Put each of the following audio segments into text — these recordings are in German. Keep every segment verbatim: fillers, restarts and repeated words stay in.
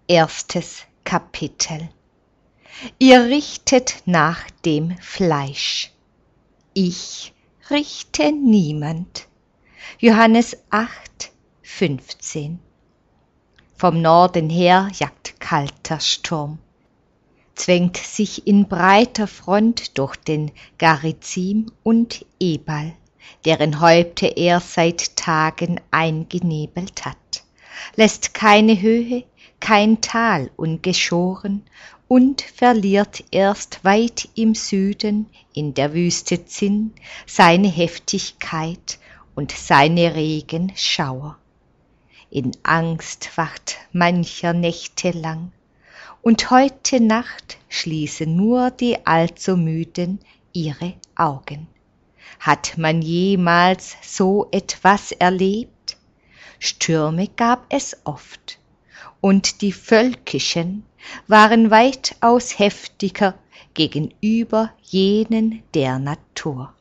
Erstes Kapitel. Ihr richtet nach dem Fleisch. Ich richte niemand. Johannes acht, fünfzehn. Vom Norden her jagt kalter Sturm, zwängt sich in breiter Front durch den Garizim und Ebal, deren Häupte er seit Tagen eingenebelt hat, lässt keine Höhe, kein Tal ungeschoren und verliert erst weit im Süden in der Wüste Zin seine Heftigkeit und seine Regenschauer. In Angst wacht mancher Nächte lang, und heute Nacht schließen nur die allzu Müden ihre Augen. Hat man jemals so etwas erlebt? Stürme gab es oft, und die völkischen waren weitaus heftiger gegenüber jenen der Natur.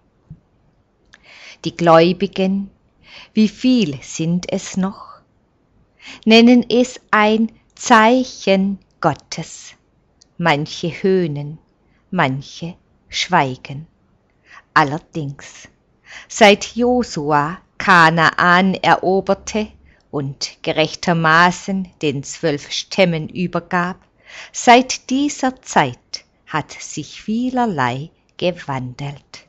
Die Gläubigen, wie viel sind es noch, nennen es ein Zeichen Gottes. Manche höhnen, manche schweigen. Allerdings, seit Josua Kanaan eroberte und gerechtermaßen den zwölf Stämmen übergab, seit dieser Zeit hat sich vielerlei gewandelt.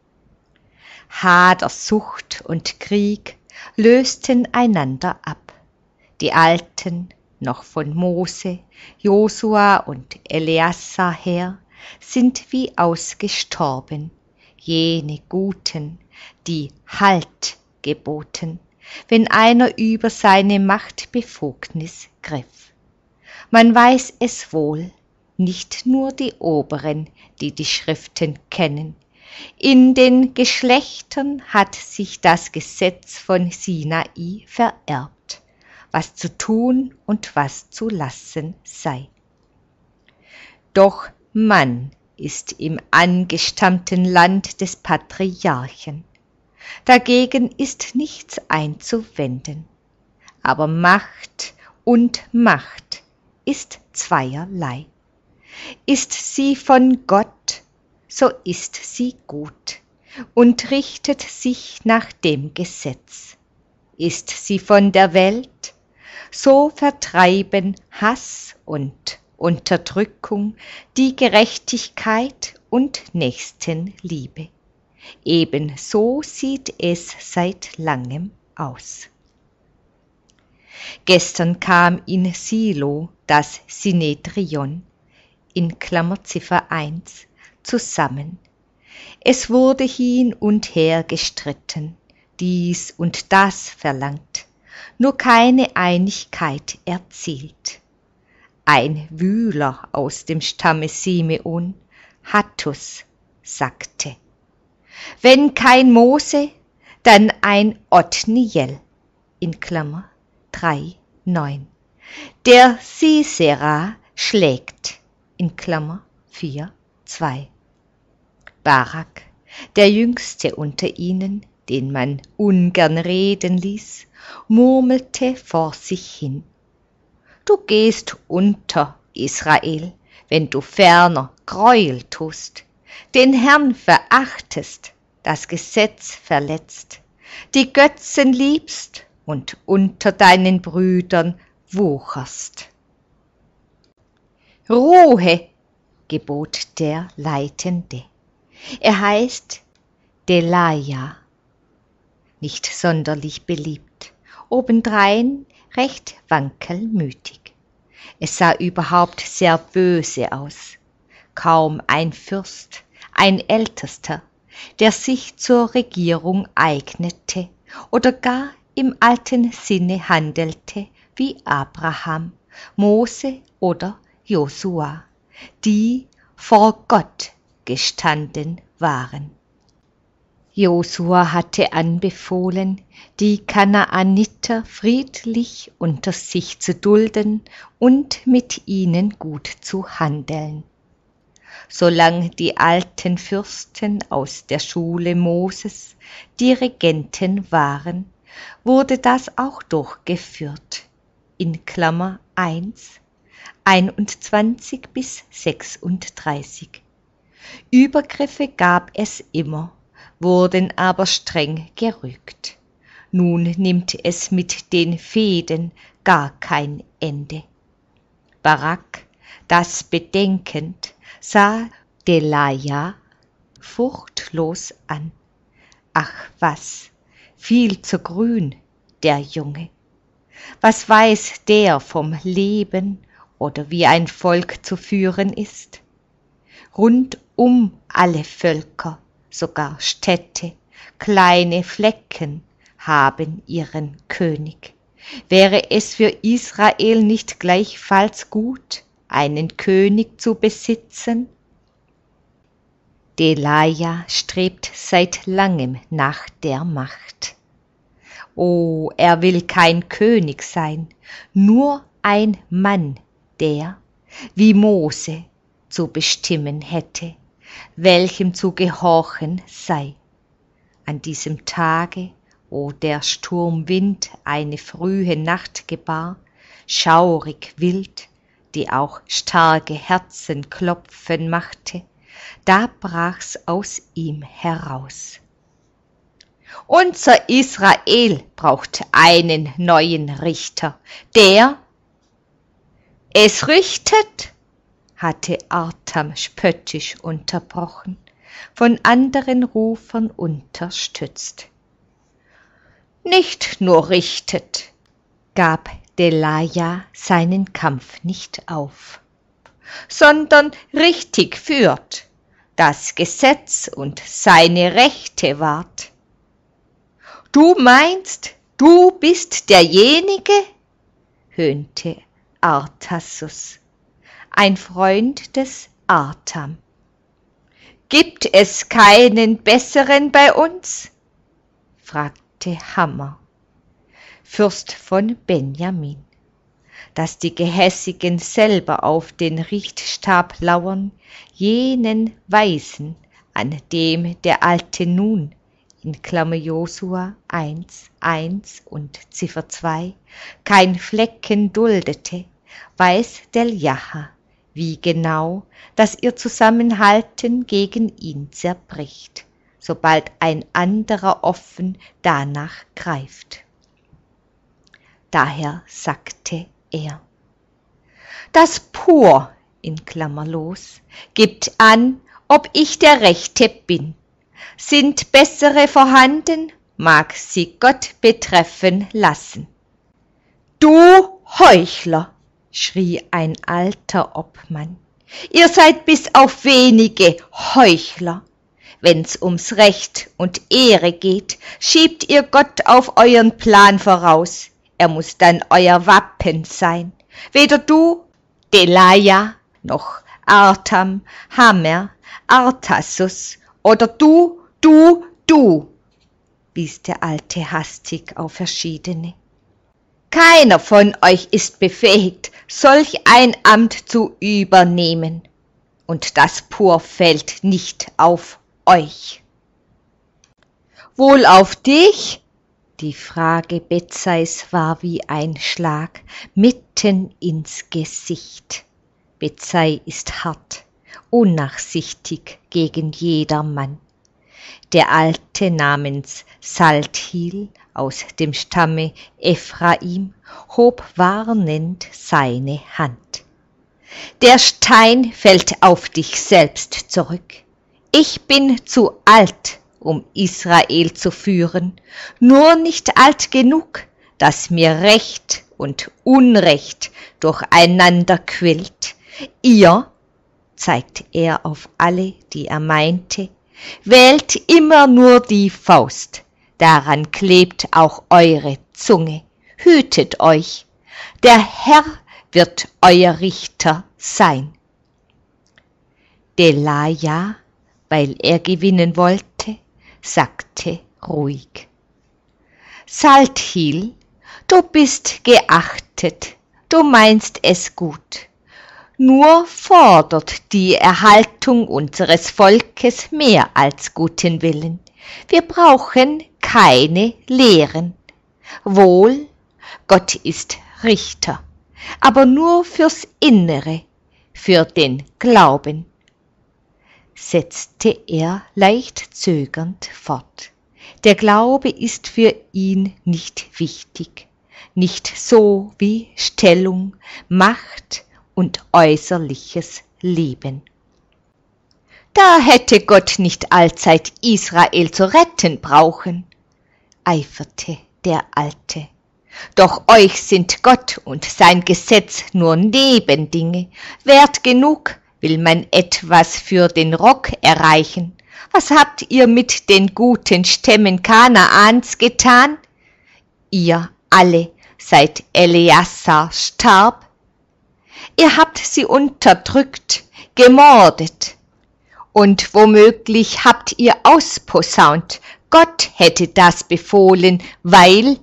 Hadersucht und Krieg lösten einander ab. Die Alten, noch von Mose, Josua und Eleazar her, sind wie ausgestorben, jene Guten, die Halt geboten, wenn einer über seine Machtbefugnis griff. Man weiß es wohl, nicht nur die Oberen, die die Schriften kennen. In den Geschlechtern hat sich das Gesetz von Sinai vererbt, was zu tun und was zu lassen sei. Doch Mann ist im angestammten Land des Patriarchen. Dagegen ist nichts einzuwenden. Aber Macht und Macht ist zweierlei. Ist sie von Gott, so ist sie gut und richtet sich nach dem Gesetz. Ist sie von der Welt, so vertreiben Hass und Unterdrückung die Gerechtigkeit und Nächstenliebe. Ebenso sieht es seit langem aus. Gestern kam in Silo das Synedrion, in Klammer Ziffer eins, zusammen. Es wurde hin und her gestritten, dies und das verlangt, nur keine Einigkeit erzielt. Ein Wühler aus dem Stamme Simeon, Hattus, sagte: Wenn kein Mose, dann ein Othniel, in Klammer drei, neun. Der Sisera schlägt, in Klammer vier, zwei. Barak, der Jüngste unter ihnen, den man ungern reden ließ, murmelte vor sich hin: Du gehst unter, Israel, wenn du ferner Gräuel tust, den Herrn verachtest, das Gesetz verletzt, die Götzen liebst und unter deinen Brüdern wucherst. Ruhe, gebot der Leitende. Er heißt Delaja, nicht sonderlich beliebt, obendrein recht wankelmütig. Es sah überhaupt sehr böse aus. Kaum ein Fürst, ein Ältester, der sich zur Regierung eignete oder gar im alten Sinne handelte wie Abraham, Mose oder Josua, die vor Gott gestanden waren. Josua hatte anbefohlen, die Kanaaniter friedlich unter sich zu dulden und mit ihnen gut zu handeln. Solange die alten Fürsten aus der Schule Moses die Regenten waren, wurde das auch durchgeführt, in Klammer eins, einundzwanzig bis sechsunddreißig. Übergriffe gab es immer, wurden aber streng gerügt. Nun nimmt es mit den Fehden gar kein Ende. Barak, das bedenkend, sah Delaja furchtlos an. Ach was, viel zu grün, der Junge. Was weiß der vom Leben oder wie ein Volk zu führen ist? Rund um alle Völker, sogar Städte, kleine Flecken haben ihren König. Wäre es für Israel nicht gleichfalls gut, einen König zu besitzen? Delaja strebt seit langem nach der Macht. Oh, er will kein König sein, nur ein Mann, der, wie Mose, zu bestimmen hätte, welchem zu gehorchen sei. An diesem Tage, wo der Sturmwind eine frühe Nacht gebar, schaurig wild, die auch starke Herzen klopfen machte, da brach's aus ihm heraus. Unser Israel braucht einen neuen Richter, der es richtet, hatte Artam spöttisch unterbrochen, von anderen Rufern unterstützt. Nicht nur richtet, gab Delaja seinen Kampf nicht auf, sondern richtig führt, das Gesetz und seine Rechte wahrt. Du meinst, du bist derjenige? höhnte Artasus, ein Freund des Artam. Gibt es keinen besseren bei uns? fragte Hammer, Fürst von Benjamin. Dass die Gehässigen selber auf den Richtstab lauern, jenen Weisen, an dem der Alte nun, in Klammer Josua eins, eins und Ziffer zwei, kein Flecken duldete, weiß Deljaha, wie genau, dass ihr Zusammenhalten gegen ihn zerbricht, sobald ein anderer offen danach greift. Daher sagte er, das Pur, in Klammer los, gibt an, ob ich der Rechte bin. Sind bessere vorhanden, mag sie Gott betreffen lassen. Du Heuchler, schrie ein alter Obmann, ihr seid bis auf wenige Heuchler. Wenn's ums Recht und Ehre geht, schiebt ihr Gott auf euren Plan voraus. Er muss dann euer Wappen sein. Weder du, Delaja, noch Artam, Hammer, Artasus oder du, du, du, wies der Alte hastig auf verschiedene. Keiner von euch ist befähigt, solch ein Amt zu übernehmen, und das Pur fällt nicht auf euch. Wohl auf dich? Die Frage Bezais war wie ein Schlag mitten ins Gesicht. Bezai ist hart, unnachsichtig gegen jedermann. Der Alte namens Saltil aus dem Stamme Ephraim hob warnend seine Hand. Der Stein fällt auf dich selbst zurück. Ich bin zu alt, um Israel zu führen, nur nicht alt genug, dass mir Recht und Unrecht durcheinander quillt. Ihr, zeigt er auf alle, die er meinte, wählt immer nur die Faust, daran klebt auch eure Zunge, hütet euch, der Herr wird euer Richter sein. Delaja, weil er gewinnen wollte, sagte ruhig, Saltil, du bist geachtet, du meinst es gut, nur fordert die Erhaltung unseres Volkes mehr als guten Willen. Wir brauchen keine Lehren. Wohl, Gott ist Richter, aber nur fürs Innere, für den Glauben, setzte er leicht zögernd fort. Der Glaube ist für ihn nicht wichtig, nicht so wie Stellung, Macht und äußerliches Leben. Da hätte Gott nicht allzeit Israel zu retten brauchen, eiferte der Alte. Doch euch sind Gott und sein Gesetz nur Nebendinge. Wert genug will man etwas für den Rock erreichen. Was habt ihr mit den guten Stämmen Kanaans getan? Ihr alle, seit Eleazar starb. Ihr habt sie unterdrückt, gemordet. Und womöglich habt ihr ausposaunt, Gott hätte das befohlen, weil...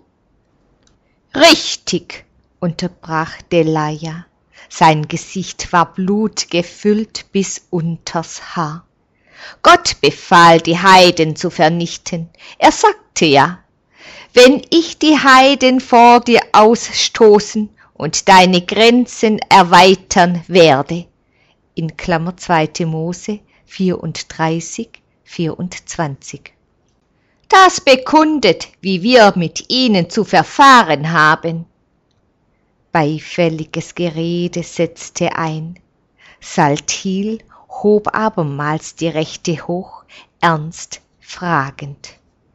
Richtig, unterbrach Delaja. Sein Gesicht war blutgefüllt bis unters Haar. Gott befahl, die Heiden zu vernichten. Er sagte ja, wenn ich die Heiden vor dir ausstoßen und deine Grenzen erweitern werde. In Klammer zweite Mose vierunddreißig, vierundzwanzig. Das bekundet, wie wir mit ihnen zu verfahren haben. Beifälliges Gerede setzte ein. Saltil hob abermals die Rechte hoch, ernst fragend.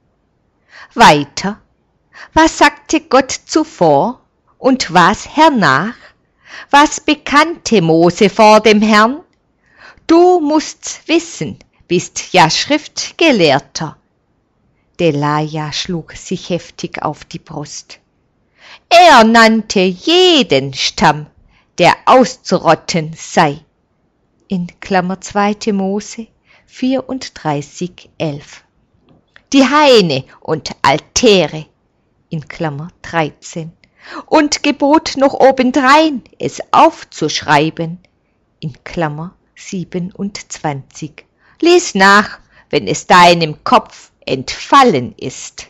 Weiter, was sagte Gott zuvor und was hernach? Was bekannte Mose vor dem Herrn? Du musst's wissen, bist ja Schriftgelehrter. Delaja schlug sich heftig auf die Brust. Er nannte jeden Stamm, der auszurotten sei. In Klammer zweite Mose vierunddreißig, elf. Die Haine und Altäre, in Klammer dreizehn, und gebot noch obendrein, es aufzuschreiben, in Klammer siebenundzwanzig. Lies nach, wenn es deinem Kopf entfallen ist.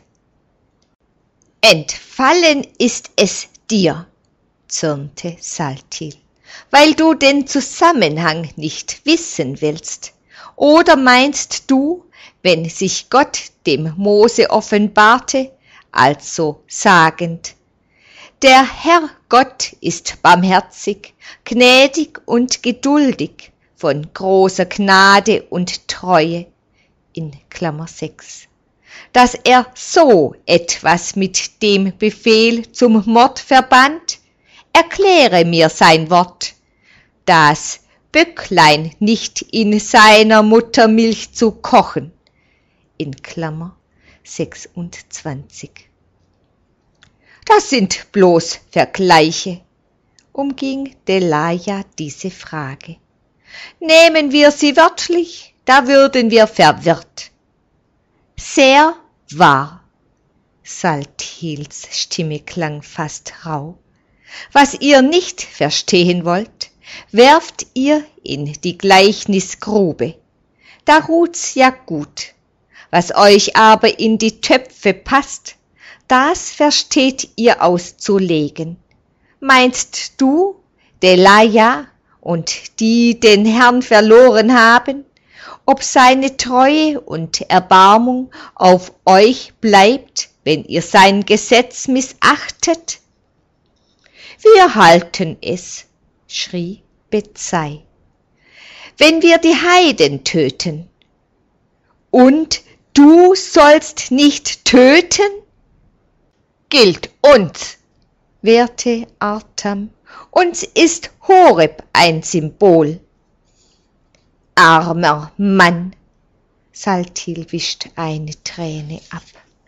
Entfallen ist es dir, zürnte Saltil, weil du den Zusammenhang nicht wissen willst. Oder meinst du, wenn sich Gott dem Mose offenbarte, also sagend, der Herr Gott ist barmherzig, gnädig und geduldig, von großer Gnade und Treue, in Klammer sechs, dass er so etwas mit dem Befehl zum Mord verband? Erkläre mir sein Wort, das Böcklein nicht in seiner Muttermilch zu kochen, in Klammer sechsundzwanzig. Das sind bloß Vergleiche, umging Delaja diese Frage. Nehmen wir sie wörtlich, da würden wir verwirrt. Sehr wahr, Saltils Stimme klang fast rau. Was ihr nicht verstehen wollt, werft ihr in die Gleichnisgrube. Da ruht's ja gut. Was euch aber in die Töpfe passt, das versteht ihr auszulegen. Meinst du, Delaja und die den Herrn verloren haben, ob seine Treue und Erbarmung auf euch bleibt, wenn ihr sein Gesetz missachtet? Wir halten es, schrie Bezai, wenn wir die Heiden töten. Und du sollst nicht töten? Gilt uns, wehrte Artam, uns ist Horeb ein Symbol. Armer Mann, Saltil wischt eine Träne ab.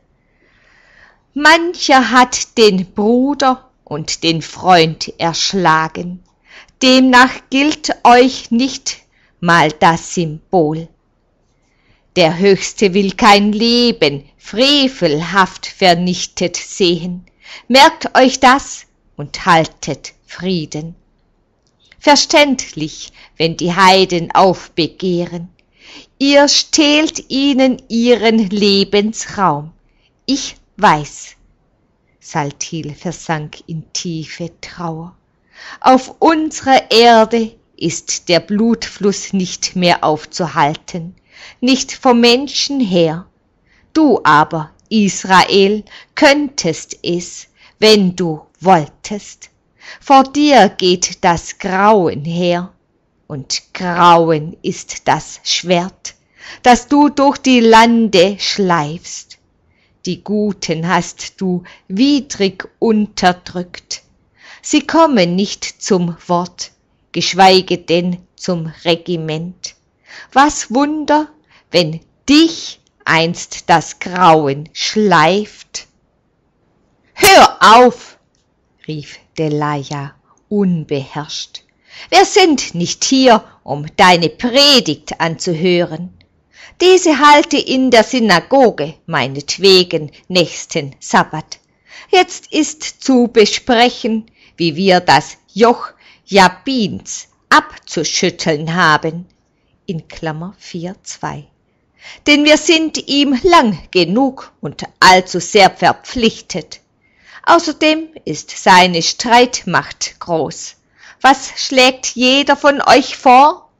Mancher hat den Bruder und den Freund erschlagen, demnach gilt euch nicht mal das Symbol. Der Höchste will kein Leben frevelhaft vernichtet sehen. Merkt euch das und haltet Frieden. Verständlich, wenn die Heiden aufbegehren. Ihr stehlt ihnen ihren Lebensraum. Ich weiß. Saltil versank in tiefe Trauer. Auf unserer Erde ist der Blutfluss nicht mehr aufzuhalten, nicht vom Menschen her. Du aber, Israel, könntest es, wenn du wolltest. Vor dir geht das Grauen her, und Grauen ist das Schwert, das du durch die Lande schleifst. Die Guten hast du widrig unterdrückt. Sie kommen nicht zum Wort, geschweige denn zum Regiment. Was Wunder, wenn dich einst das Grauen schleift. »Hör auf«, rief Delaja unbeherrscht. »Wir sind nicht hier, um deine Predigt anzuhören. Diese halte in der Synagoge, meinetwegen, nächsten Sabbat. Jetzt ist zu besprechen, wie wir das Joch Jabins abzuschütteln haben.« In Klammer vier zwei. Denn wir sind ihm lang genug und allzu sehr verpflichtet. Außerdem ist seine Streitmacht groß. Was schlägt jeder von euch vor?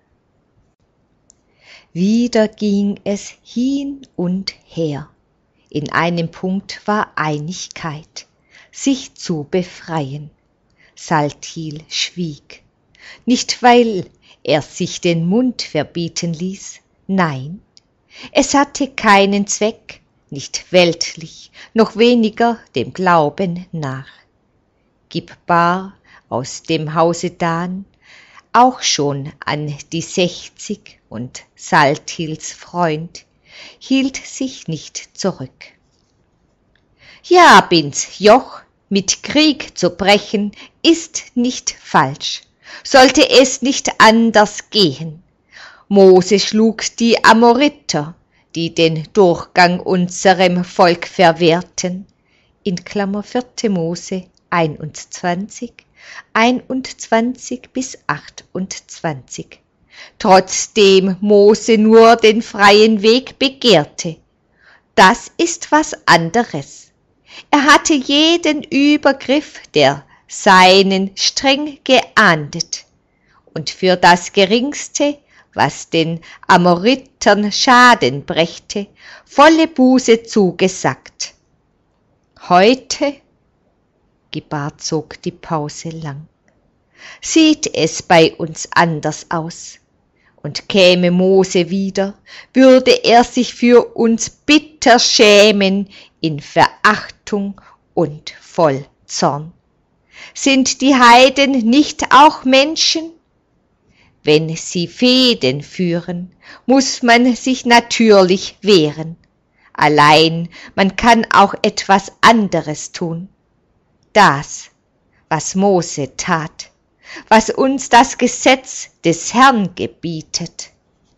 Wieder ging es hin und her. In einem Punkt war Einigkeit, sich zu befreien. Saltil schwieg, nicht weil er sich den Mund verbieten ließ, nein, es hatte keinen Zweck, nicht weltlich, noch weniger dem Glauben nach. Gib bar aus dem Hause Dan, auch schon an die sechzig, und Saltils Freund hielt sich nicht zurück. Jabins Joch mit Krieg zu brechen, ist nicht falsch, sollte es nicht anders gehen. Mose schlug die Amoriter, die den Durchgang unserem Volk verwehrten, in Klammer vierte Mose einundzwanzig, einundzwanzig bis achtundzwanzig. Trotzdem Mose nur den freien Weg begehrte. Das ist was anderes. Er hatte jeden Übergriff der Seinen streng geahndet und für das Geringste, was den Amoritern Schaden brächte, volle Buße zugesagt. Heute, Gebar zog die Pause lang, sieht es bei uns anders aus. Und käme Mose wieder, würde er sich für uns bitter schämen in Verachtung und voll Zorn. Sind die Heiden nicht auch Menschen? Wenn sie Fehden führen, muss man sich natürlich wehren. Allein man kann auch etwas anderes tun. Das, was Mose tat, was uns das Gesetz des Herrn gebietet.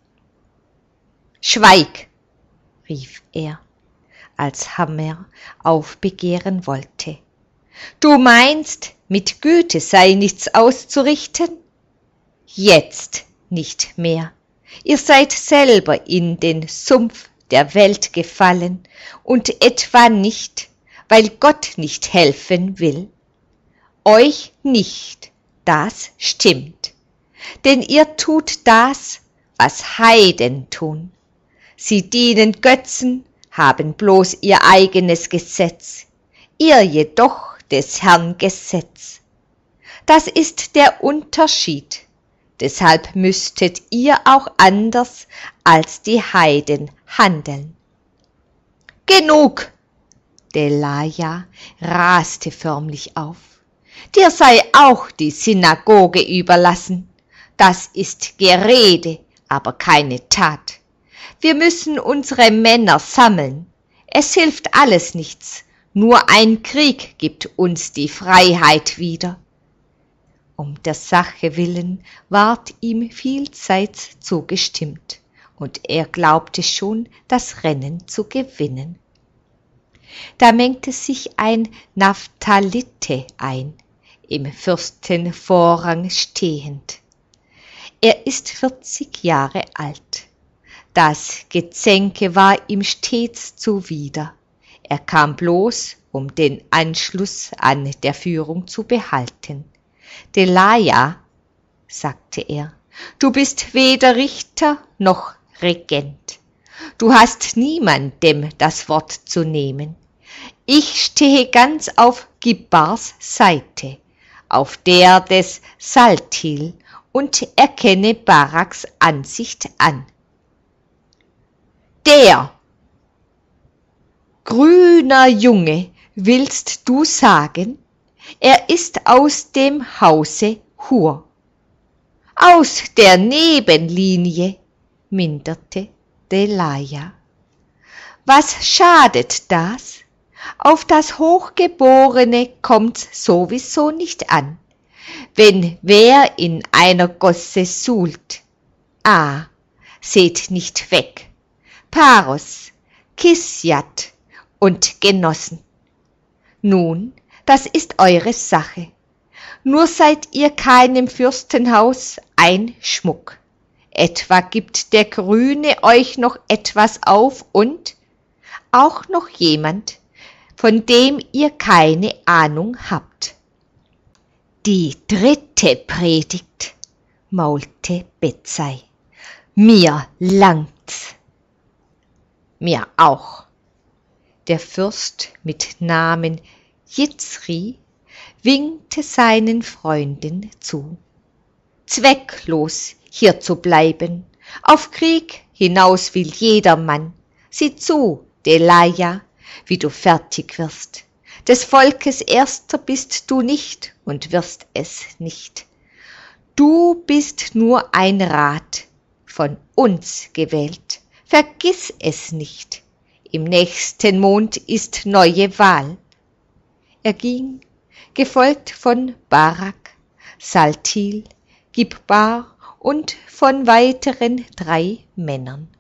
Schweig, rief er, als Hammer aufbegehren wollte. Du meinst, mit Güte sei nichts auszurichten? Jetzt nicht mehr. Ihr seid selber in den Sumpf der Welt gefallen und etwa nicht, weil Gott nicht helfen will. Euch nicht, das stimmt. Denn ihr tut das, was Heiden tun. Sie dienen Götzen, haben bloß ihr eigenes Gesetz, ihr jedoch des Herrn Gesetz. Das ist der Unterschied. Deshalb müsstet ihr auch anders als die Heiden handeln. Genug! Delaja raste förmlich auf. Dir sei auch die Synagoge überlassen. Das ist Gerede, aber keine Tat. Wir müssen unsere Männer sammeln. Es hilft alles nichts. Nur ein Krieg gibt uns die Freiheit wieder. Um der Sache willen ward ihm vielseits zugestimmt, und er glaubte schon, das Rennen zu gewinnen. Da mengte sich ein Naphthalite ein, im Fürstenvorrang stehend. Er ist vierzig Jahre alt. Das Gezänke war ihm stets zuwider. Er kam bloß, um den Anschluss an der Führung zu behalten. Delaja, sagte er, du bist weder Richter noch Regent. Du hast niemandem das Wort zu nehmen. Ich stehe ganz auf Gibbars Seite, auf der des Saltil, und erkenne Baraks Ansicht an. Der grüner Junge, willst du sagen, er ist aus dem Hause Hur, aus der Nebenlinie, minderte Delaja. Was schadet das? Auf das Hochgeborene kommt's sowieso nicht an, wenn wer in einer Gosse suhlt. Ah, seht nicht weg, Paros, Kisjat und Genossen. Nun, das ist eure Sache. Nur seid ihr keinem Fürstenhaus ein Schmuck. Etwa gibt der Grüne euch noch etwas auf und auch noch jemand, von dem ihr keine Ahnung habt. Die dritte Predigt, maulte Betzai. Mir langt's. Mir auch. Der Fürst mit Namen Jitzri winkte seinen Freunden zu. Zwecklos hier zu bleiben, auf Krieg hinaus will jedermann. Sieh zu, Delaja, wie du fertig wirst. Des Volkes Erster bist du nicht und wirst es nicht. Du bist nur ein Rat, von uns gewählt. Vergiss es nicht. Im nächsten Mond ist neue Wahl. Er ging, gefolgt von Barak, Saltil, Gibbar und von weiteren drei Männern.